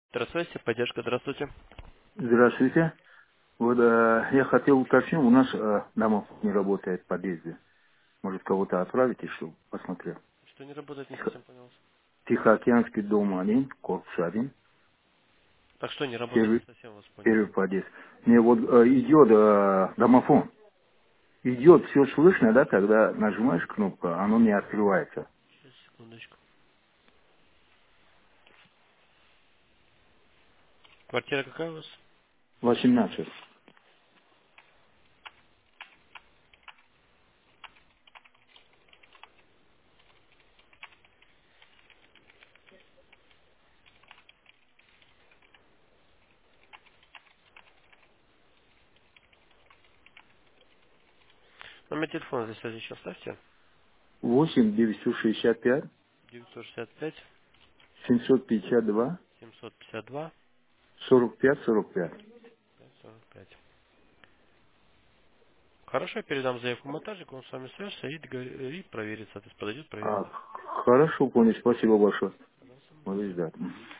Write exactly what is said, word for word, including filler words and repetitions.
Здравствуйте, поддержка, здравствуйте. Здравствуйте. Вот э, я хотел уточнить, у нас э, домофон не работает в подъезде. Может, кого-то отправите, чтобы посмотрел. Что не работает, не Тихо- совсем понял. Тихоокеанский дом один, корпус один, Так что не работает, не первый, совсем вас понял. первый подъезд. Мне вот э, идет э, домофон. Идет, все слышно, да, когда нажимаешь кнопку, оно не открывается. Сейчас, секундочку. Квартира какая у вас? восемнадцать. Номер телефона здесь связи еще оставьте. восемь девятьсот шестьдесят пять девятьсот шестьдесят пять семьсот пятьдесят два семьсот пятьдесят два сорок пять сорок пять. пять сорок пять. Хорошо, я передам заявку монтажнику, он с вами свяжется и, договор- и проверит, соответственно, подойдет, проверит. А, хорошо, понял, спасибо большое. Пожалуйста, до Молодец, свидания. да.